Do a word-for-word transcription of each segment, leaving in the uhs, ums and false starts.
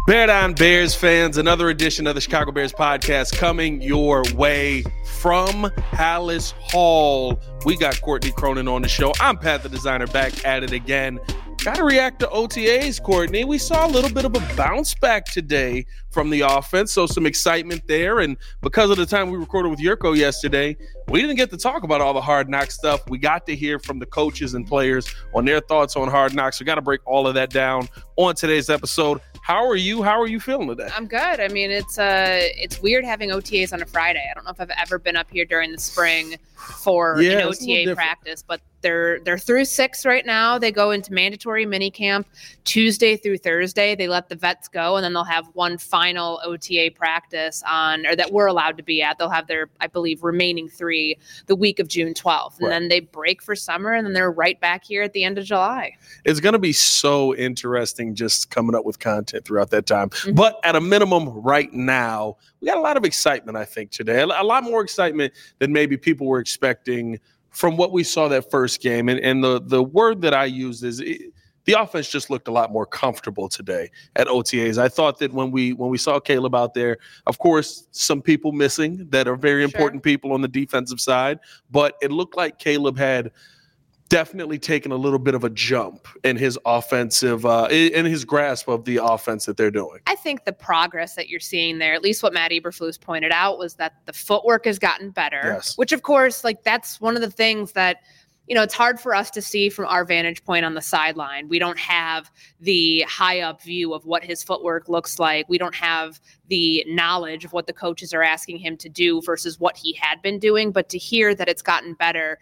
Bear Down Bears fans, another edition of the Chicago Bears podcast coming your way from Halas Hall. We got Courtney Cronin on the show. I'm Pat the Designer, back at it again. Got to react to O T As, Courtney. We saw a little bit of a bounce back today from the offense, so some excitement there. And because of the time we recorded with Yurko yesterday, we didn't get to talk about all the Hard Knocks stuff. We got to hear from the coaches and players on their thoughts on Hard Knocks. We got to break all of that down on today's episode. How are you? How are you feeling today? I'm good. I mean, it's uh, it's weird having O T As on a Friday. I don't know if I've ever been up here during the spring for yeah, an O T A practice, but they're they're through six right now. They go into mandatory minicamp Tuesday through Thursday. They let the vets go, and then they'll have one final O T A practice on, or that we're allowed to be at. They'll have their, I believe, remaining three the week of June twelfth, and right. then they break for summer, and then they're right back here at the end of July. It's going to be so interesting just coming up with content throughout that time. Mm-hmm. But at a minimum right now, we got a lot of excitement, I think, today. A lot more excitement than maybe people were expecting from what we saw that first game. And, and the, the word that I used is it, the offense just looked a lot more comfortable today at O T As. I thought that when we when we saw Caleb out there, of course, some people missing that are very important sure. people on the defensive side, but it looked like Caleb had definitely taken a little bit of a jump in his offensive, uh, in his grasp of the offense that they're doing. I think the progress that you're seeing there, at least what Matt Eberflus pointed out, was that the footwork has gotten better, yes. which of course, like that's one of the things that, you know, it's hard for us to see from our vantage point on the sideline. We don't have the high up view of what his footwork looks like. We don't have the knowledge of what the coaches are asking him to do versus what he had been doing. But to hear that it's gotten better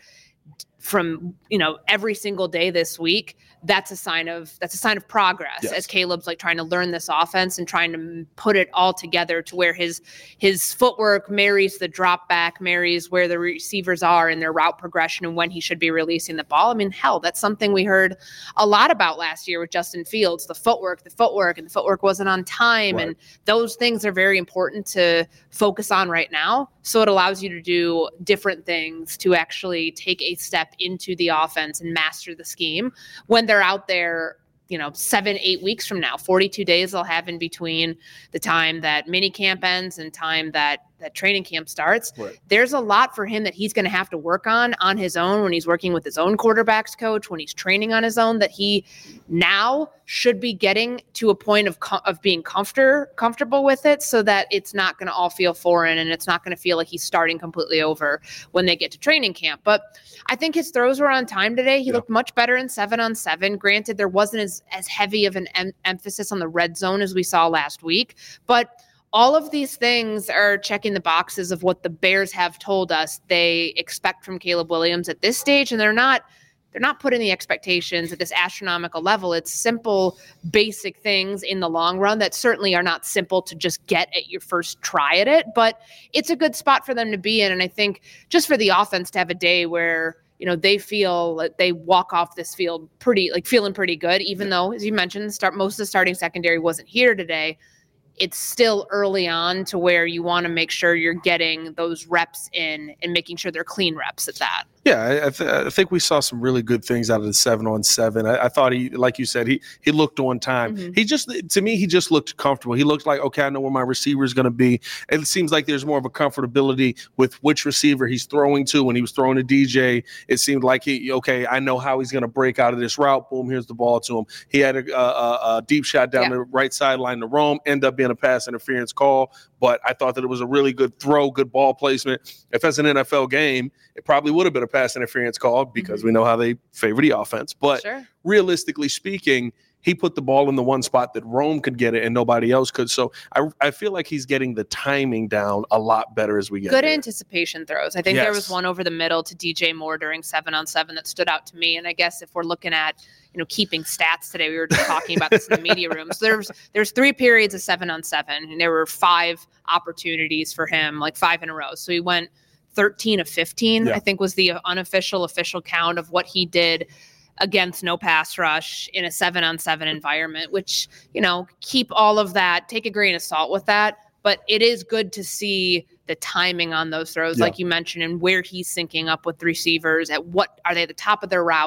from, you know, every single day this week, that's a sign of that's a sign of progress yes. as Caleb's like trying to learn this offense and trying to put it all together to where his his footwork marries the drop back, marries where the receivers are in their route progression and when he should be releasing the ball. I mean, hell, that's something we heard a lot about last year with Justin Fields, the footwork, the footwork, and the footwork wasn't on time. Right. And those things are very important to focus on right now. So it allows you to do different things to actually take a step into the offense and master the scheme when they're out there, you know, seven, eight weeks from now, forty-two days they'll have in between the time that mini camp ends and time that that training camp starts. Right. There's a lot for him that he's going to have to work on on his own when he's working with his own quarterbacks coach, when he's training on his own, that he now should be getting to a point of of being comfortable comfortable with it so that it's not going to all feel foreign and it's not going to feel like he's starting completely over when they get to training camp. But I think his throws were on time today. He yeah. looked much better in seven on seven. Granted, there wasn't as, as heavy of an em- emphasis on the red zone as we saw last week, but all of these things are checking the boxes of what the Bears have told us they expect from Caleb Williams at this stage, and they're not they're not putting the expectations at this astronomical level. It's simple, basic things in the long run that certainly are not simple to just get at your first try at it, but it's a good spot for them to be in. And I think just for the offense to have a day where, you know, they feel like they walk off this field pretty, like feeling pretty good, even though, as you mentioned, start most of the starting secondary wasn't here today. It's still early on to where you want to make sure you're getting those reps in and making sure they're clean reps at that. Yeah, I, th- I think we saw some really good things out of the seven on seven. I, I thought he, like you said, he he looked on time. Mm-hmm. He just, to me, he just looked comfortable. He looked like, okay, I know where my receiver is going to be. And it seems like there's more of a comfortability with which receiver he's throwing to. When he was throwing to D J, it seemed like he, okay, I know how he's going to break out of this route. Boom, here's the ball to him. He had a, a, a deep shot down yeah. the right sideline to Rome, end up being a pass interference call. But I thought that it was a really good throw, good ball placement. If that's an N F L game, it probably would have been a pass interference call because mm-hmm. we know how they favor the offense. But sure. realistically speaking, he put the ball in the one spot that Rome could get it and nobody else could. So I I feel like he's getting the timing down a lot better as we get Good there. Anticipation throws. I think yes. there was one over the middle to D J Moore during seven on seven that stood out to me. And I guess if we're looking at, you know, keeping stats today, we were just talking about this in the media room. So there's there's three periods of seven on seven, and there were five opportunities for him, like five in a row. So he went thirteen of fifteen, yeah. I think was the unofficial official count of what he did against no pass rush in a seven on seven environment, which, you know, keep all of that, take a grain of salt with that. But it is good to see the timing on those throws, yeah. like you mentioned, and where he's syncing up with receivers, at what are they at the top of their route,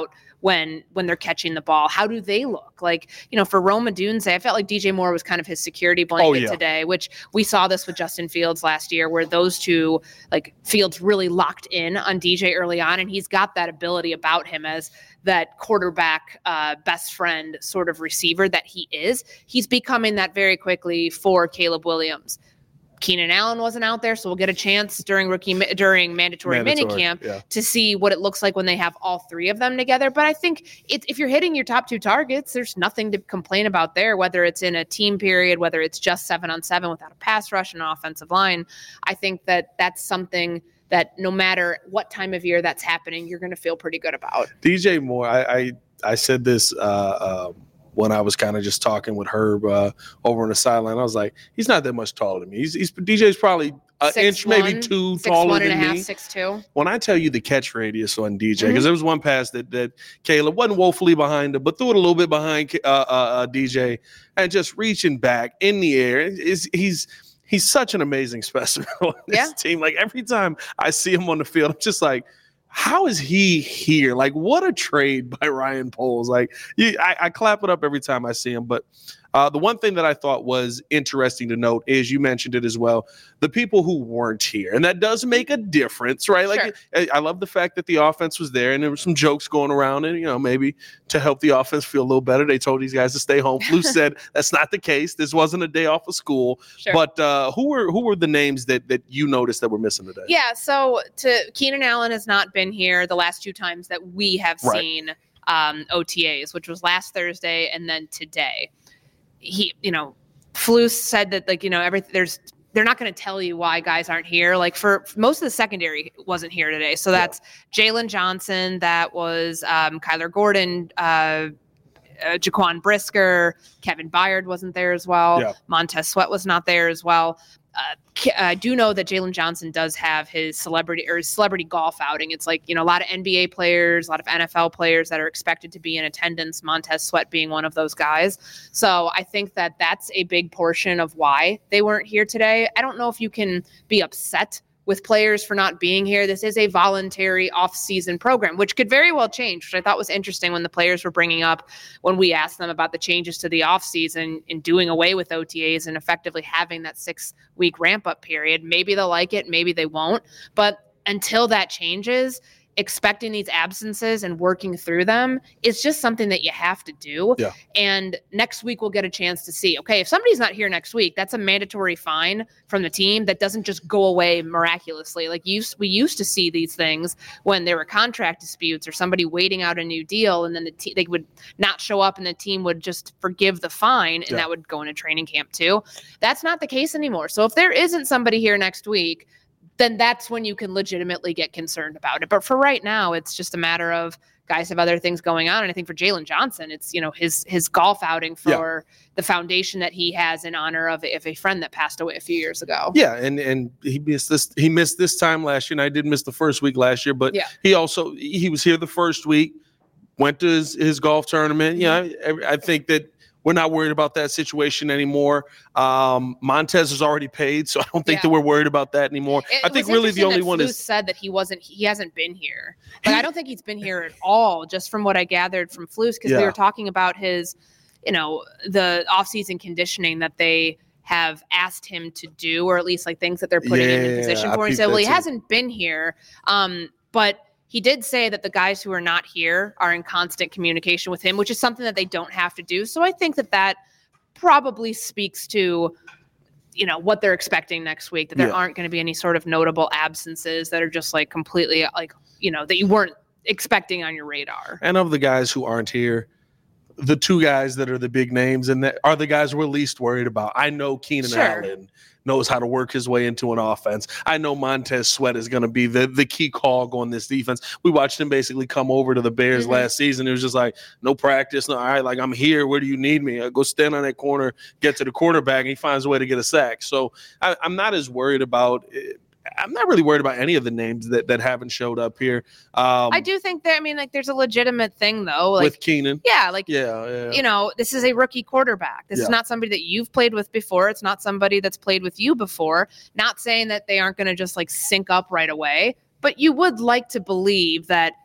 when when they're catching the ball. How do they look? Like, you know, for Rome Odunze, I felt like D J Moore was kind of his security blanket oh, yeah. today, which we saw this with Justin Fields last year, where those two, like Fields really locked in on D J early on, and he's got that ability about him as that quarterback uh, best friend sort of receiver that he is. He's becoming that very quickly for Caleb Williams. Keenan Allen wasn't out there, so we'll get a chance during rookie during mandatory, mandatory minicamp yeah. to see what it looks like when they have all three of them together. But I think it, if you're hitting your top two targets, there's nothing to complain about there, whether it's in a team period, whether it's just seven on seven without a pass rush and an offensive line. I think that that's something that no matter what time of year that's happening, you're going to feel pretty good about. D J Moore, I I, I said this uh, um, when I was kind of just talking with Herb uh, over on the sideline. I was like, he's not that much taller than me. He's, he's D J's probably an inch, one, maybe two six, taller one than and a half, me. six two. When I tell you the catch radius on D J, because Mm-hmm. there was one pass that that Caleb wasn't woefully behind him, but threw it a little bit behind uh, uh, uh, D J, and just reaching back in the air. Is he's he's such an amazing specimen on this Yeah. team. Like every time I see him on the field, I'm just like, how is he here? Like, what a trade by Ryan Poles. Like, you, I, I clap it up every time I see him. But uh, the one thing that I thought was interesting to note is you mentioned it as well, the people who weren't here. And that does make a difference, right? Like, Sure. I, I love the fact that the offense was there and there were some jokes going around and, you know, maybe to help the offense feel a little better, they told these guys to stay home. Flus said that's not the case. This wasn't a day off of school. Sure. But uh, who were who were the names that that you noticed that were missing today? Yeah, so to Keenan Allen has not been here the last two times that we have Right. seen um, O T As, which was last Thursday and then today. He, you know, Flus said that, like, you know, every there's they're not going to tell you why guys aren't here. Like for, for most of the secondary wasn't here today. So that's yeah. Jalen Johnson, that was um, Kyler Gordon, uh, uh, Jaquan Brisker, Kevin Byard wasn't there as well. Yeah. Montez Sweat was not there as well. Uh, I do know that Jalen Johnson does have his celebrity or his celebrity golf outing. It's like, you know, a lot of N B A players, a lot of N F L players that are expected to be in attendance, Montez Sweat being one of those guys. So I think that that's a big portion of why they weren't here today. I don't know if you can be upset with players for not being here. This is a voluntary off-season program, which could very well change, which I thought was interesting when the players were bringing up when we asked them about the changes to the off-season and doing away with O T As and effectively having that six-week ramp-up period. Maybe they'll like it, maybe they won't. But until that changes, expecting these absences and working through them is just something that you have to do. Yeah. And next week we'll get a chance to see, okay, if somebody's not here next week, that's a mandatory fine from the team that doesn't just go away miraculously. Like used, we used to see these things when there were contract disputes or somebody waiting out a new deal, and then the te- they would not show up and the team would just forgive the fine, and yeah. that would go into training camp too. That's not the case anymore. So if there isn't somebody here next week, then that's when you can legitimately get concerned about it. But for right now, it's just a matter of guys have other things going on. And I think for Jalen Johnson, it's, you know, his his golf outing for yeah. the foundation that he has in honor of, of a friend that passed away a few years ago. Yeah, and and he missed this he missed this time last year, and I did miss the first week last year, but yeah. he also he was here the first week, went to his, his golf tournament. Yeah, you know, I, I think that we're not worried about that situation anymore. Um, Montez is already paid, so I don't think yeah. that we're worried about that anymore. It I think really the only that one Flus is said that he wasn't. He hasn't been here, but I don't think he's been here at all. Just from what I gathered from Flus, because yeah. we were talking about his, you know, the off-season conditioning that they have asked him to do, or at least like things that they're putting yeah, him in position for. And he said, well, he hasn't been here, um, but. He did say that the guys who are not here are in constant communication with him, which is something that they don't have to do. So I think that that probably speaks to, you know, what they're expecting next week, that there yeah. aren't going to be any sort of notable absences that are just like completely like, you know, that you weren't expecting on your radar. And of the guys who aren't here, the two guys that are the big names and that are the guys we're least worried about. I know Keenan sure. Allen knows how to work his way into an offense. I know Montez Sweat is going to be the, the key cog on this defense. We watched him basically come over to the Bears mm-hmm. last season. It was just like, no practice. No, all right, like, I'm here. Where do you need me? I go stand on that corner, get to the quarterback, and he finds a way to get a sack. So I, I'm not as worried about it. I'm not really worried about any of the names that, that haven't showed up here. Um, I do think that, I mean, like, there's a legitimate thing, though. Like, with Keenan. Yeah, like, yeah, yeah. you know, this is a rookie quarterback. This yeah. is not somebody that you've played with before. It's not somebody that's played with you before. Not saying that they aren't going to just, like, sync up right away. But you would like to believe that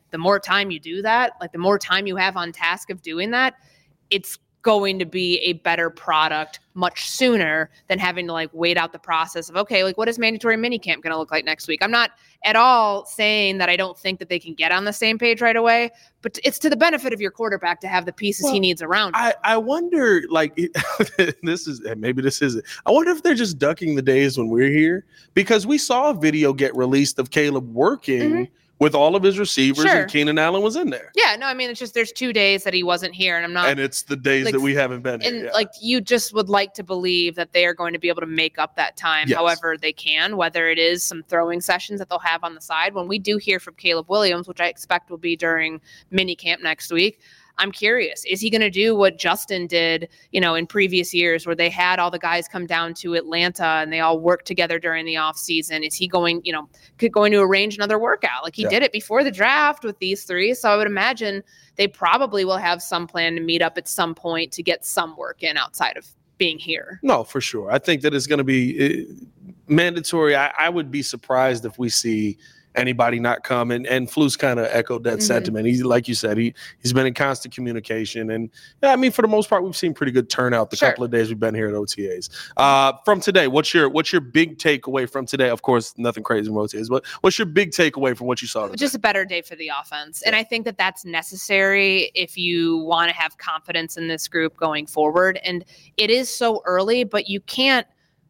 the more time you do that, like the more time you have on task of doing that, it's going to be a better product much sooner than having to like wait out the process of, okay, like what is mandatory minicamp going to look like next week? I'm not at all saying that I don't think that they can get on the same page right away, but it's to the benefit of your quarterback to have the pieces well, he needs around. I, I wonder, like, this is, maybe this isn't, I wonder if they're just ducking the days when we're here, because we saw a video get released of Caleb working mm-hmm. with all of his receivers, sure. and Keenan Allen was in there. Yeah, no, I mean, it's just there's two days that he wasn't here, and I'm not. And it's the days like, that we haven't been here. And yeah. like, you just would like to believe that they are going to be able to make up that time yes. however they can, whether it is some throwing sessions that they'll have on the side. When we do hear from Caleb Williams, which I expect will be during minicamp next week, I'm curious, is he going to do what Justin did, you know, in previous years where they had all the guys come down to Atlanta and they all worked together during the off season? Is he going, you know, going to arrange another workout? Like he yeah. did it before the draft with these three. So I would imagine they probably will have some plan to meet up at some point to get some work in outside of being here. No, for sure. I think that it's going to be uh, mandatory. I, I would be surprised if we see anybody not come, and, and Flus kind of echoed that mm-hmm. sentiment. He's like you said, he he's been in constant communication, and yeah, I mean for the most part we've seen pretty good turnout the sure. couple of days we've been here at O T As. Uh, from today, what's your what's your big takeaway from today? Of course, nothing crazy from O T As, but what's your big takeaway from what you saw today? Just a better day for the offense, and I think that that's necessary if you want to have confidence in this group going forward. And it is so early, but you can't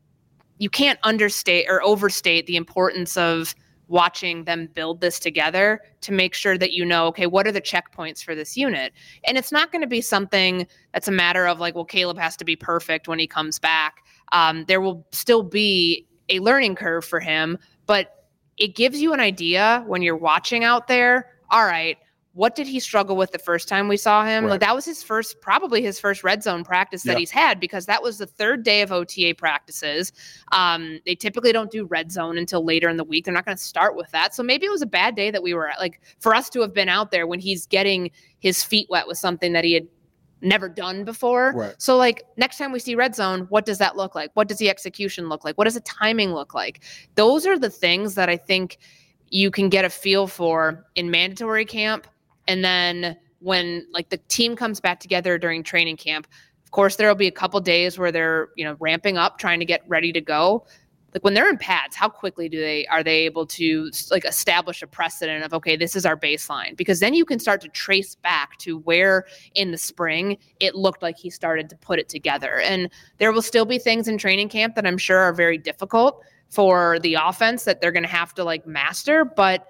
you can't understate or overstate the importance of watching them build this together to make sure that you know, okay, what are the checkpoints for this unit? And it's not going to be something that's a matter of like, well, Caleb has to be perfect when he comes back. Um, there will still be a learning curve for him, but it gives you an idea when you're watching out there. All right, what did he struggle with the first time we saw him? Right. Like that was his first, probably his first red zone practice that yeah. he's had, because that was the third day of O T A practices. Um, they typically don't do red zone until later in the week. They're not going to start with that. So maybe it was a bad day that we were at, like for us to have been out there when he's getting his feet wet with something that he had never done before. Right. So like next time we see red zone, what does that look like? What does the execution look like? What does the timing look like? Those are the things that I think you can get a feel for in mandatory camp. And then when like the team comes back together during training camp, of course, there'll be a couple days where they're, you know, ramping up, trying to get ready to go. Like when they're in pads, how quickly do they, are they able to like establish a precedent of, okay, this is our baseline? Because then you can start to trace back to where in the spring it looked like he started to put it together. And there will still be things in training camp that I'm sure are very difficult for the offense that they're going to have to like master, but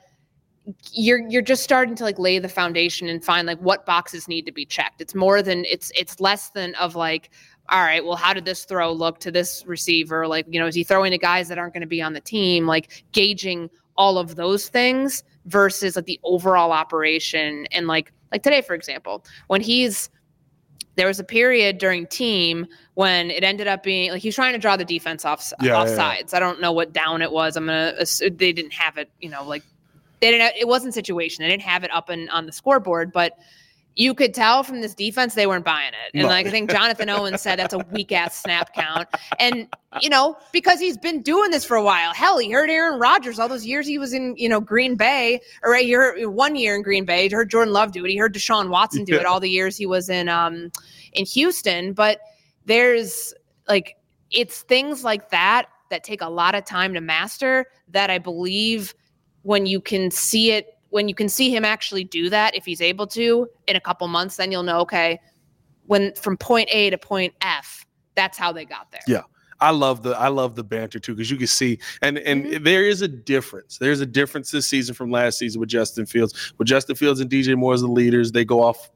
you're you're just starting to like lay the foundation and find like what boxes need to be checked. It's more than it's it's less than of like, all right, well, how did this throw look to this receiver? Like, you know, is he throwing to guys that aren't going to be on the team? Like gauging all of those things versus like the overall operation. And like like today, for example, when he's there was a period during team when it ended up being like he was trying to draw the defense off yeah, off yeah, sides. Yeah. I don't know what down it was. I'm gonna assume they didn't have it, you know, like. They didn't. It wasn't situation. They didn't have it up and on the scoreboard, but you could tell from this defense they weren't buying it. And no. like I think Jonathan Owen said, that's a weak ass snap count. And you know, because he's been doing this for a while. Hell, he heard Aaron Rodgers all those years he was in, you know, Green Bay, or right, he heard one year in Green Bay. He heard Jordan Love do it. He heard Deshaun Watson do yeah. it all the years he was in um in Houston. But there's like it's things like that that take a lot of time to master that I believe. When you can see it, when you can see him actually do that, if he's able to in a couple months, then you'll know, okay, when from point A to point F, that's how they got there. Yeah. I love the I love the banter too, because you can see and and Mm-hmm. there is a difference. There's a difference this season from last season with Justin Fields. With Justin Fields and D J Moore as the leaders, they go off.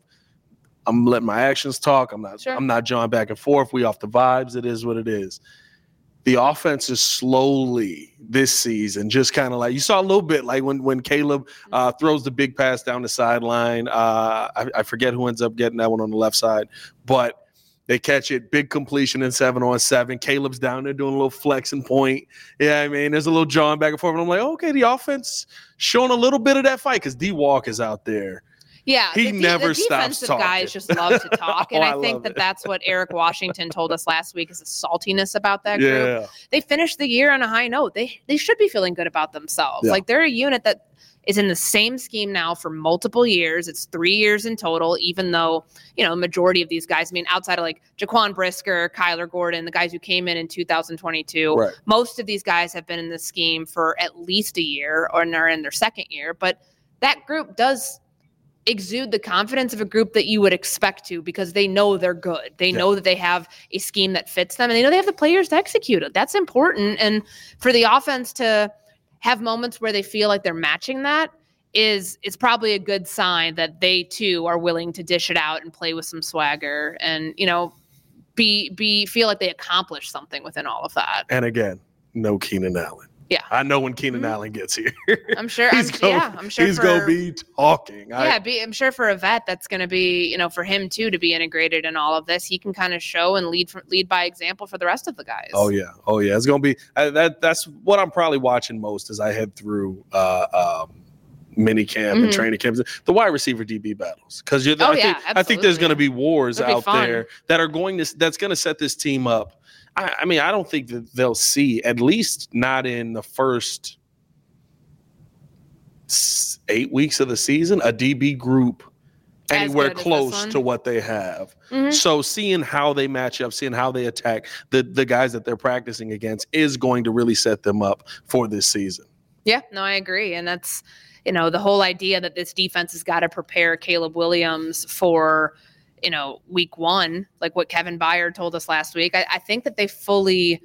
I'm letting my actions talk. I'm not. Sure. I'm not jawing back and forth. We off the vibes. It is what it is. The offense is slowly this season, just kind of like you saw a little bit like when when Caleb uh, throws the big pass down the sideline. Uh, I, I forget who ends up getting that one on the left side, but they catch it, big completion in seven on seven. Caleb's down there doing a little flex and point. Yeah, I mean, there's a little jawing back and forth. And I'm like, okay, the offense showing a little bit of that fight because D Walk is out there. Yeah, he the, de- never the stops defensive talking. guys just love to talk, and oh, I, I think that it. that's what Eric Washington told us last week is the saltiness about that yeah. group. They finished the year on a high note. They they should be feeling good about themselves. Yeah. Like they're a unit that is in the same scheme now for multiple years. It's three years in total, even though, you know, majority of these guys, I mean, outside of like Jaquan Brisker, Kyler Gordon, the guys who came in in two thousand twenty-two, right. most of these guys have been in the scheme for at least a year or are in their second year. But that group does exude the confidence of a group that you would expect to, because they know they're good. They yeah. know that they have a scheme that fits them, and they know they have the players to execute it. That's important. And for the offense to have moments where they feel like they're matching that is is probably a good sign that they too are willing to dish it out and play with some swagger and, you know, be be feel like they accomplished something within all of that. And again, no Keenan Allen. Yeah, I know when Keenan mm-hmm. Allen gets here, I'm sure. he's I'm, gonna, yeah, I'm sure he's for, gonna be talking. Yeah, I, be, I'm sure for a vet, that's going to be, you know, for him too to be integrated in all of this. He can kind of show and lead from, lead by example for the rest of the guys. Oh yeah, oh yeah. It's gonna be uh, that. That's what I'm probably watching most as I head through uh, um, mini camp Mhm. and training camps. The wide receiver D B battles, because you're. Oh, I, yeah, think, I think there's going to be wars It'll be out fun. there that are going to. That's going to set this team up. I, I mean, I don't think that they'll see, at least not in the first eight weeks of the season, a D B group As anywhere good as this close one. to what they have. Mhm. So seeing how they match up, seeing how they attack the, the guys that they're practicing against is going to really set them up for this season. Yeah, no, I agree. And that's, you know, the whole idea that this defense has got to prepare Caleb Williams for, you know, week one, like what Kevin Byard told us last week. I, I think that they fully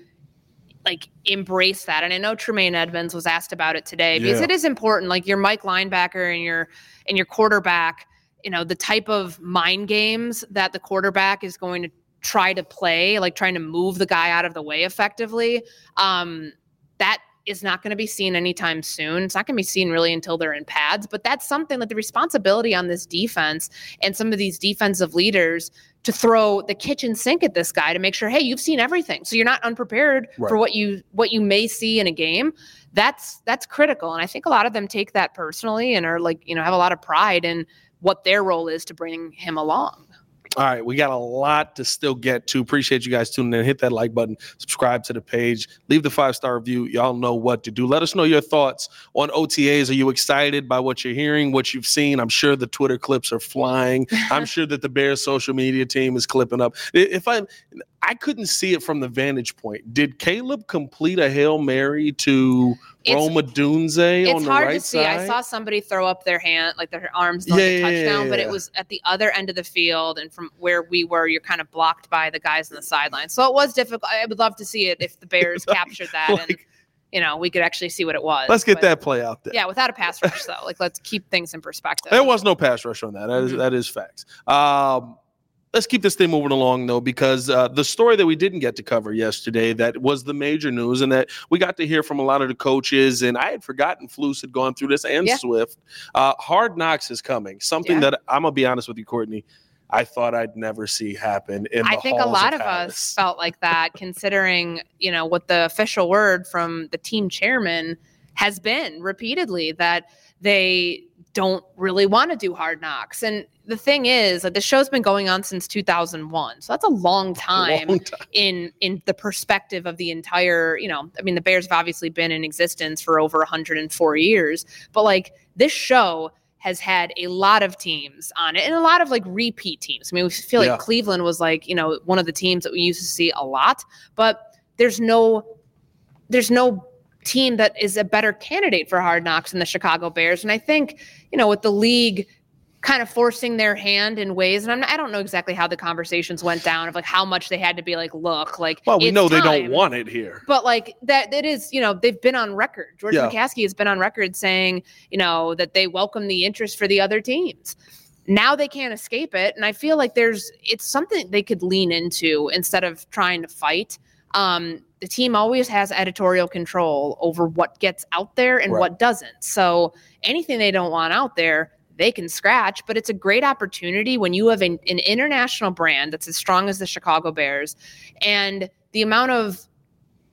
like embrace that. And I know Tremaine Edmonds was asked about it today because Yeah. it is important. Like your Mike linebacker and your and your quarterback, you know, the type of mind games that the quarterback is going to try to play, like trying to move the guy out of the way effectively. Um, that is not going to be seen anytime soon. It's not going to be seen really until they're in pads, but that's something that the responsibility on this defense and some of these defensive leaders to throw the kitchen sink at this guy to make sure, hey, you've seen everything. So you're not unprepared Right. for what you, what you may see in a game. That's, that's critical. And I think a lot of them take that personally and are like, you know, have a lot of pride in what their role is to bring him along. All right, we got a lot to still get to. Appreciate you guys tuning in. Hit that like button, subscribe to the page, leave the five-star review. Y'all know what to do. Let us know your thoughts on O T As. Are you excited by what you're hearing, what you've seen? I'm sure the Twitter clips are flying. I'm sure that the Bears social media team is clipping up. If I I couldn't see it from the vantage point. Did Caleb complete a Hail Mary to It's- Rome Odunze on It's the hard right to see. side? I saw somebody throw up their hand, like their arms like Yeah, a yeah, touchdown, yeah, but yeah. it was at the other end of the field, and from where we were, you're kind of blocked by the guys on the sideline. So it was difficult. I would love to see it if the Bears Like- captured that, and like- you know, we could actually see what it was. Let's get But, that play out there. Yeah, without a pass rush though. Like let's keep things in perspective. There was no pass rush on that. That is Mhm. that is facts. Um, let's keep this thing moving along though, because uh, the story that we didn't get to cover yesterday, that was the major news, and that we got to hear from a lot of the coaches. And I had forgotten Flus had gone through this, and Yeah. Swift. Uh, Hard Knocks is coming. Something Yeah. that I'm gonna be honest with you, Courtney, I thought I'd never see happen. In I the think a halls lot of Dallas. us felt like that, considering, you know, what the official word from the team chairman has been repeatedly, that they don't really want to do Hard Knocks. And the thing is, like, the show's been going on since two thousand one. So that's a long time, Long time. in in the perspective of the entire, you know, I mean, the Bears have obviously been in existence for over one hundred four years, but like this show has had a lot of teams on it and a lot of like repeat teams. I mean, we feel like Yeah. Cleveland was like, you know, one of the teams that we used to see a lot, but there's no, there's no team that is a better candidate for Hard Knocks than the Chicago Bears. And I think, you know, with the league kind of forcing their hand in ways, and I'm, I don't know exactly how the conversations went down of like how much they had to be like, look, like, Well, we it's know they don't time. want it here. But like that, it is, you know, they've been on record. George Yeah. McCaskey has been on record saying, you know, that they welcome the interest for the other teams. Now they can't escape it. And I feel like there's, it's something they could lean into instead of trying to fight. Um, the team always has editorial control over what gets out there and Right. what doesn't. So anything they don't want out there, they can scratch, but it's a great opportunity when you have an, an international brand that's as strong as the Chicago Bears, and the amount of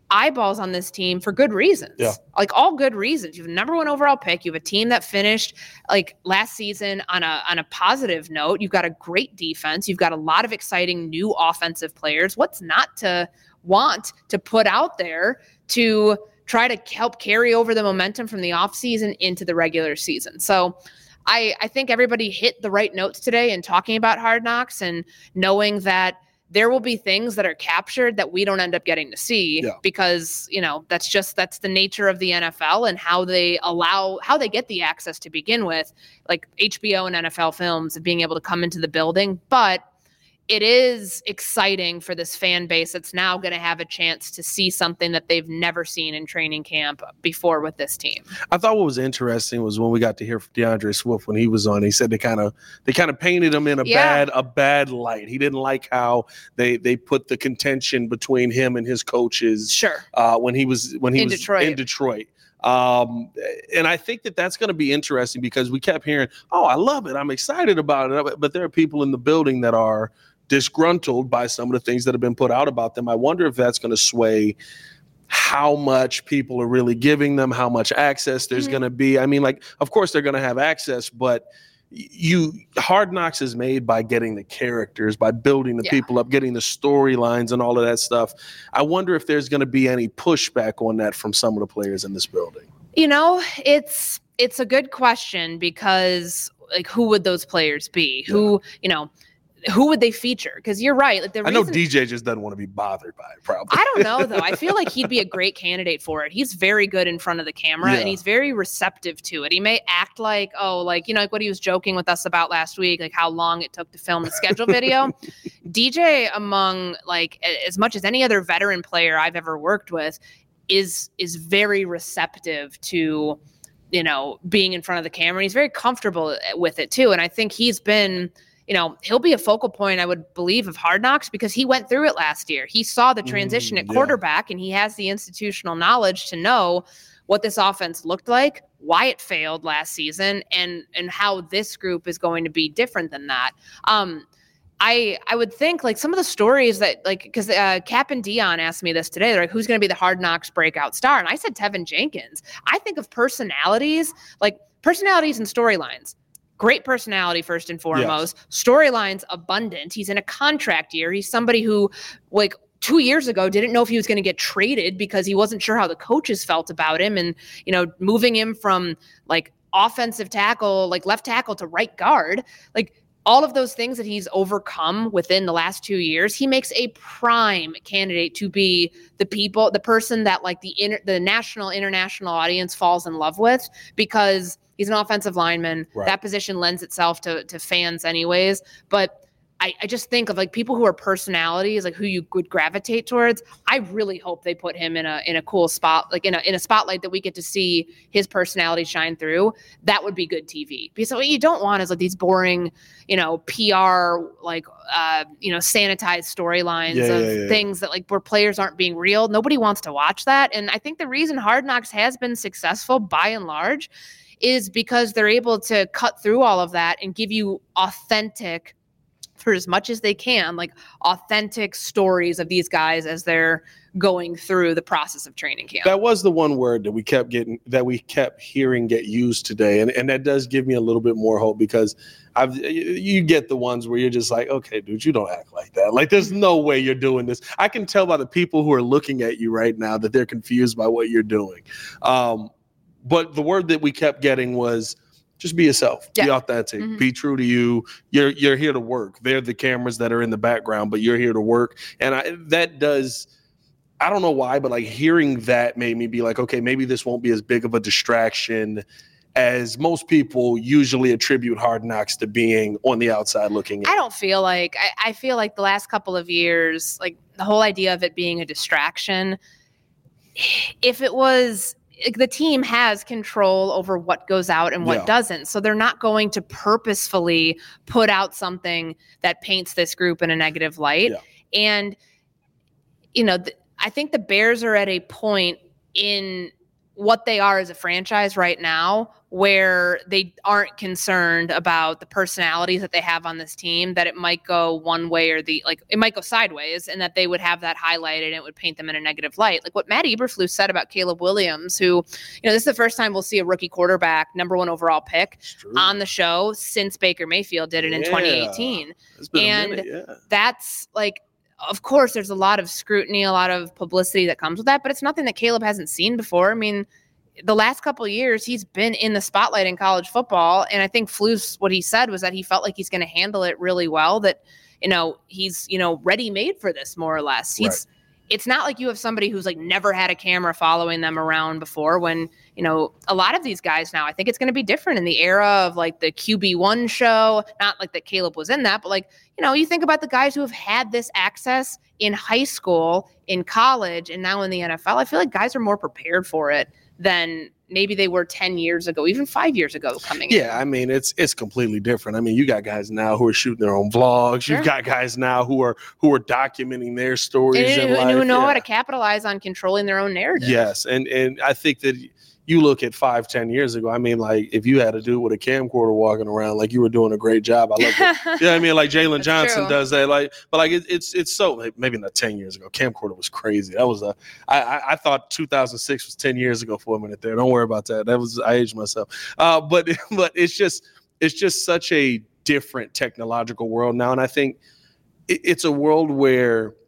eyeballs on this team for good reasons. Yeah. Like all good reasons. You have a number one overall pick. You have a team that finished like last season on a on a positive note. You've got a great defense. You've got a lot of exciting new offensive players. What's not to want to put out there to try to help carry over the momentum from the offseason into the regular season? So I, I think everybody hit the right notes today in talking about Hard Knocks and knowing that there will be things that are captured that we don't end up getting to see yeah. because, you know, that's just, that's the nature of the N F L and how they allow, how they get the access to begin with, like H B O and N F L Films and being able to come into the building. But it is exciting for this fan base that's now going to have a chance to see something that they've never seen in training camp before with this team. I thought what was interesting was when we got to hear from DeAndre Swift when he was on. He said they kind of they kind of painted him in a Yeah. bad a bad light. He didn't like how they they put the contention between him and his coaches. Sure. Uh, when he was when he In was Detroit. in Detroit. Um, and I think that that's going to be interesting because we kept hearing, "Oh, I love it. I'm excited about it." But there are people in the building that are disgruntled by some of the things that have been put out about them. I wonder if that's going to sway how much people are really giving them, how much access there's Mm-hmm. going to be. I mean, like, of course they're going to have access, but you Hard Knocks is made by getting the characters, by building the Yeah. people up, getting the storylines and all of that stuff. I wonder if there's going to be any pushback on that from some of the players in this building. You know, it's it's a good question because like who would those players be? Yeah. Who, you know, who would they feature? Because you're right. Like the I know reason, D J just doesn't want to be bothered by it, probably. I don't know though. I feel like he'd be a great candidate for it. He's very good in front of the camera Yeah. and he's very receptive to it. He may act like, oh, like, you know, like what he was joking with us about last week, like how long it took to film the schedule video. D J, among like a- as much as any other veteran player I've ever worked with, is is very receptive to, you know, being in front of the camera. He's very comfortable with it too. And I think he's been, you know, he'll be a focal point, I would believe, of Hard Knocks because he went through it last year. He saw the transition Mm, at yeah. quarterback and he has the institutional knowledge to know what this offense looked like, why it failed last season, and and how this group is going to be different than that. Um, I I would think like some of the stories that like because uh, Cap and Dion asked me this today. They're like, who's going to be the Hard Knocks breakout star? And I said Tevin Jenkins. I think of personalities, like personalities and storylines. Great personality first and foremost. Storylines abundant. He's in a contract year. He's somebody who like two years ago didn't know if he was going to get traded because he wasn't sure how the coaches felt about him, and you know moving him from like offensive tackle, like left tackle to right guard, like. All of those things that he's overcome within the last two years, he makes a prime candidate to be the people, the person that like the inter, the national, international audience falls in love with because he's an offensive lineman. Right. That position lends itself to to fans anyways. But I, I just think of like people who are personalities, like who you would gravitate towards. I really hope they put him in a in a cool spot, like in a in a spotlight that we get to see his personality shine through. That would be good T V. Because what you don't want is like these boring, you know, P R like uh, you know, sanitized storylines Yeah, of yeah, yeah. things that like where players aren't being real. Nobody wants to watch that. And I think the reason Hard Knocks has been successful by and large is because they're able to cut through all of that and give you authentic, for as much as they can, like authentic stories of these guys as they're going through the process of training camp. That was the one word that we kept getting, that we kept hearing get used today, and and that does give me a little bit more hope because I've you get the ones where you're just like, okay, dude, you don't act like that. Like, there's no way you're doing this. I can tell by the people who are looking at you right now that they're confused by what you're doing. Um, but the word that we kept getting was, just be yourself, be Yeah. authentic, Mhm. be true to you. You're you're here to work. They're the cameras that are in the background, but you're here to work. And I, that does, I don't know why, but like hearing that made me be like, okay, maybe this won't be as big of a distraction as most people usually attribute Hard Knocks to being on the outside looking in. I don't feel like, I, I feel like the last couple of years, like the whole idea of it being a distraction, if it was, like, the team has control over what goes out and what Yeah. doesn't. So they're not going to purposefully put out something that paints this group in a negative light. Yeah. And, you know, th- I think the Bears are at a point in what they are as a franchise right now, where they aren't concerned about the personalities that they have on this team, that it might go one way or the, like, it might go sideways, and that they would have that highlighted and it would paint them in a negative light. Like what Matt Eberflus said about Caleb Williams, who, you know, this is the first time we'll see a rookie quarterback, number one overall pick on the show since Baker Mayfield did it yeah. in twenty eighteen. It's been and a minute, yeah. that's like, of course, there's a lot of scrutiny, a lot of publicity that comes with that, but it's nothing that Caleb hasn't seen before. I mean, the last couple of years, he's been in the spotlight in college football, and I think Flus, what he said was that he felt like he's going to handle it really well, that, you know, he's, you know, ready-made for this, more or less. He's, right. It's not like you have somebody who's like never had a camera following them around before, when, you know, a lot of these guys now, I think it's going to be different in the era of like the Q B one show, not like that Caleb was in that, but like, you know, you think about the guys who have had this access in high school, in college, and now in the N F L. I feel like guys are more prepared for it than maybe they were ten years ago, even five years ago coming yeah, in. I mean, it's it's completely different. I mean, you got guys now who are shooting their own vlogs. Sure. You've got guys now who are who are documenting their stories and, in and life. who know yeah. how to capitalize on controlling their own narrative. Yes, and and I think that you look at five, ten years ago, I mean, like, if you had a dude with a camcorder walking around, like, you were doing a great job. I love it. Yeah, I mean, like, Jalen Johnson true. does that. Like, but, like, it, it's it's so, like, maybe not ten years ago. Camcorder was crazy. That was a, I, I, I thought two thousand six was ten years ago for a minute there. Don't worry about that. That was, I aged myself. Uh, but, but it's just, it's just such a different technological world now. And I think it, it's a world where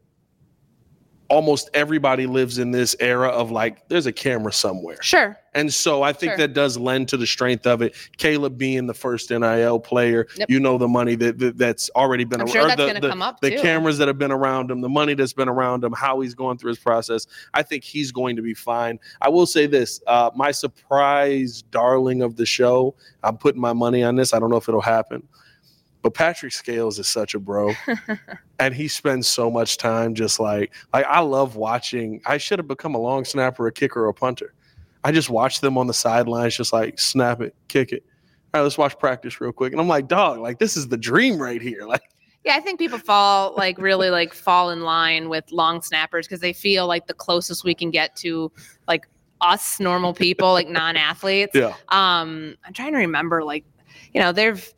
almost everybody lives in this era of like, there's a camera somewhere. Sure. And so I think sure. that does lend to the strength of it. Caleb being the first N I L player, yep. you know, the money that, that that's already been around. I'm sure that's the, going to come up the too. cameras that have been around him, the money that's been around him, how he's going through his process. I think he's going to be fine. I will say this, uh, my surprise darling of the show, I'm putting my money on this. I don't know if it'll happen. But Patrick Scales is such a bro, and he spends so much time just like, like I love watching. I should have become a long snapper, a kicker, or a punter. I just watch them on the sidelines, just like snap it, kick it. All right, let's watch practice real quick. And I'm like, dog, like this is the dream right here. Like, yeah, I think people fall like really like fall in line with long snappers because they feel like the closest we can get to like us normal people, like non-athletes. Yeah. Um, I'm trying to remember, like, you know, they've.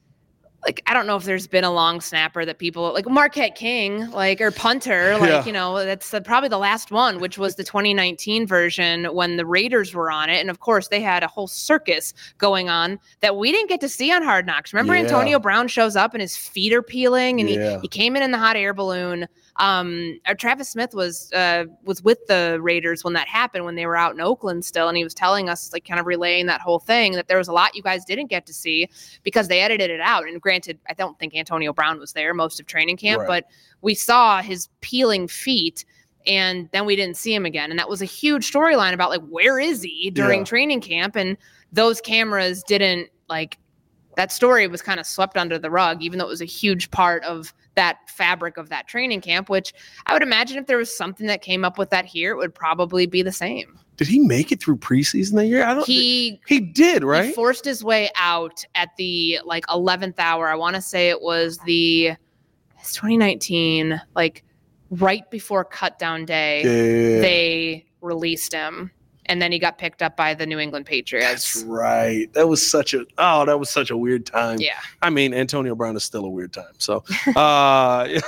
Like, I don't know if there's been a long snapper that people like Marquette King, like, or punter, like, yeah. you know, that's the, probably the last one, which was the twenty nineteen version when the Raiders were on it. And of course they had a whole circus going on that we didn't get to see on Hard Knocks. Remember yeah. Antonio Brown shows up and his feet are peeling and yeah. he, he came in in the hot air balloon. Um, or Travis Smith was, uh, was with the Raiders when that happened, when they were out in Oakland still. And he was telling us, like, kind of relaying that whole thing, that there was a lot you guys didn't get to see because they edited it out. And granted, I don't think Antonio Brown was there most of training camp, right. but we saw his peeling feet and then we didn't see him again. And that was a huge storyline about, like, where is he during yeah. training camp? And those cameras didn't, like, that story was kind of swept under the rug, even though it was a huge part of that fabric of that training camp, which I would imagine if there was something that came up with that here, it would probably be the same. Did he make it through preseason that year? I don't. He he did, right? He forced his way out at the like eleventh hour. I want to say it was the it's twenty nineteen, like right before cut down day. Yeah. They released him. And then he got picked up by the New England Patriots. That's right. That was such a oh, that was such a weird time. Yeah. I mean, Antonio Brown is still a weird time. So uh, uh,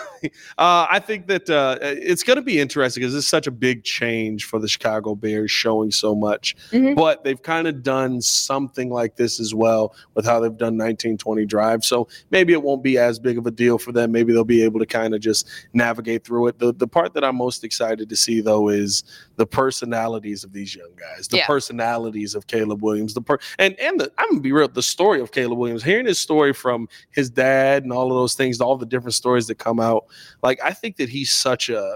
I think that uh, it's going to be interesting because it's such a big change for the Chicago Bears, showing so much. Mm-hmm. But they've kind of done something like this as well with how they've done nineteen twenty drive. So maybe it won't be as big of a deal for them. Maybe they'll be able to kind of just navigate through it. The the part that I'm most excited to see, though, is the personalities of these young guys, the yeah. personalities of Caleb Williams, the per- and and the, I'm gonna be real, the story of Caleb Williams, hearing his story from his dad and all of those things, all the different stories that come out. Like, I think that he's such a,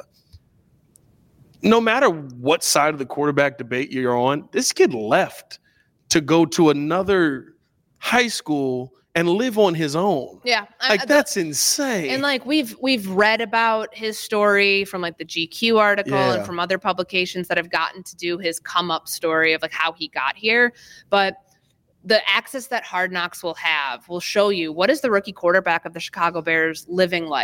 no matter what side of the quarterback debate you're on, this kid left to go to another high school and live on his own. Yeah. Like, I, that's insane. And like we've we've read about his story from like the G Q article yeah. and from other publications that have gotten to do his come up story of like how he got here. But the access that Hard Knocks will have will show you what is the rookie quarterback of the Chicago Bears living like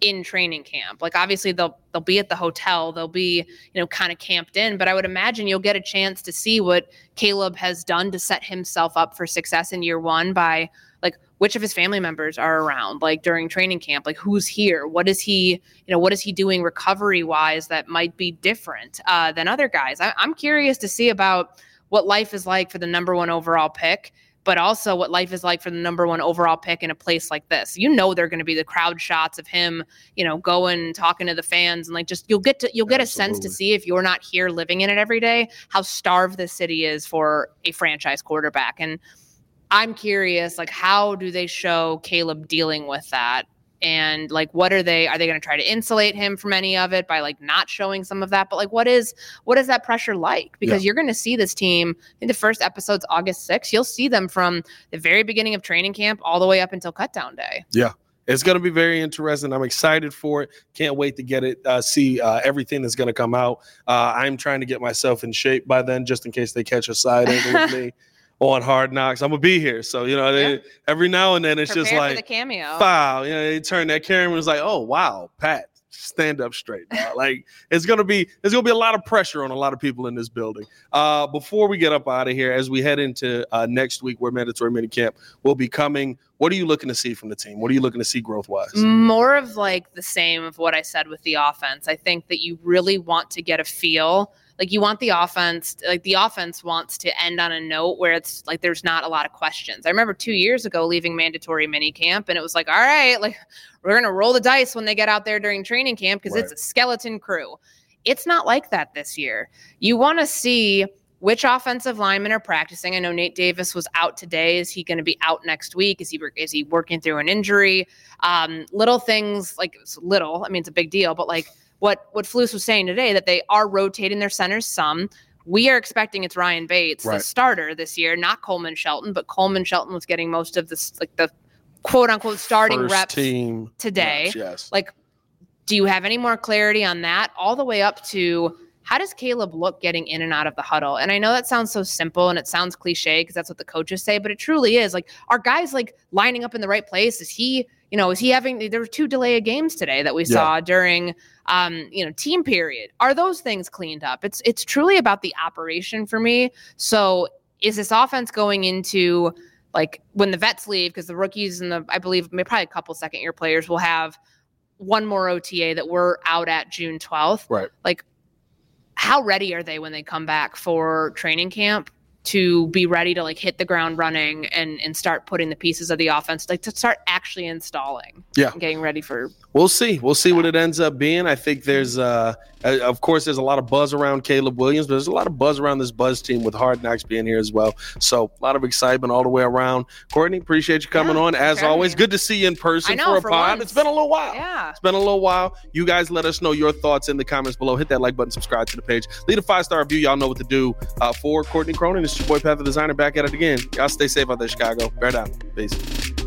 in training camp. Like obviously they'll they'll be at the hotel, they'll be, you know, kind of camped in, but I would imagine you'll get a chance to see what Caleb has done to set himself up for success in year one by like which of his family members are around like during training camp, like who's here, what is he, you know, what is he doing recovery wise that might be different uh, than other guys. I, I'm curious to see about what life is like for the number one overall pick, but also what life is like for the number one overall pick in a place like this. You know, they're going to be the crowd shots of him, you know, going, talking to the fans and like, just, you'll get to, you'll get Absolutely. a sense to see if you're not here living in it every day, how starved this city is for a franchise quarterback. And I'm curious, like, how do they show Caleb dealing with that? And like, what are they, are they going to try to insulate him from any of it by like not showing some of that? But like, what is, what is that pressure like? Because yeah. you're going to see this team in the first episode's August sixth. You'll see them from the very beginning of training camp all the way up until cutdown day. Yeah. It's going to be very interesting. I'm excited for it. Can't wait to get it, uh, see uh, everything that's going to come out. Uh, I'm trying to get myself in shape by then, just in case they catch a side angle with me. On Hard Knocks, I'm gonna be here. So you know, they, yeah. every now and then it's Prepare just like for the cameo. Wow, you know, they turn that camera and it's like, oh wow, Pat, stand up straight. Now. Like it's gonna be, there's gonna be a lot of pressure on a lot of people in this building. Uh, before we get up out of here, as we head into uh, next week, where mandatory minicamp will be coming. What are you looking to see from the team? What are you looking to see growth wise? More of like the same of what I said with the offense. I think that you really want to get a feel. Like you want the offense, like the offense wants to end on a note where it's like there's not a lot of questions. I remember two years ago leaving mandatory mini camp, and it was like, all right, like we're gonna roll the dice when they get out there during training camp because right. it's a skeleton crew. It's not like that this year. You want to see which offensive linemen are practicing. I know Nate Davis was out today. Is he going to be out next week? Is he is he working through an injury? Um, little things like it's little. I mean, it's a big deal, but like. What what Flus was saying today, that they are rotating their centers some. We are expecting it's Ryan Bates, right. the starter this year, not Coleman Shelton, but Coleman Shelton was getting most of this, like the quote unquote starting First reps team today. Reps, yes. Like, do you have any more clarity on that? All the way up to how does Caleb look getting in and out of the huddle? And I know that sounds so simple and it sounds cliche because that's what the coaches say, but it truly is. Like, are guys like lining up in the right place? Is he, you know, is he having, there were two delay of games today that we yeah. saw during, um, you know, team period. Are those things cleaned up? It's, it's truly about the operation for me. So is this offense going into like when the vets leave, because the rookies and the, I believe maybe probably a couple second year players will have one more O T A that we're out at June twelfth. Right. Like, how ready are they when they come back for training camp to be ready to like hit the ground running and, and start putting the pieces of the offense, like to start actually installing yeah. and getting ready for. We'll see. We'll see what it ends up being. I think there's, uh, of course, there's a lot of buzz around Caleb Williams, but there's a lot of buzz around this Buzz team with Hard Knocks being here as well. So a lot of excitement all the way around. Courtney, appreciate you coming yeah, on. As always, me. Good to see you in person know, for a for pod. once. It's been a little while. Yeah. It's been a little while. You guys let us know your thoughts in the comments below. Hit that like button, subscribe to the page. Leave a five-star review. Y'all know what to do. Uh, for Courtney Cronin, it's your boy Pat the Designer back at it again. Y'all stay safe out there, Chicago. Bear down. Peace.